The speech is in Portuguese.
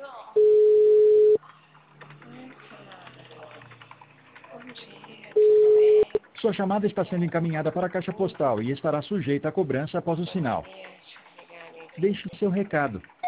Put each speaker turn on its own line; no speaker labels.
Bom dia, tudo bem?
Sua chamada está sendo encaminhada para a caixa postal e estará sujeita a cobrança após o sinal.
Deixa eu ligar ali.
Deixe seu recado.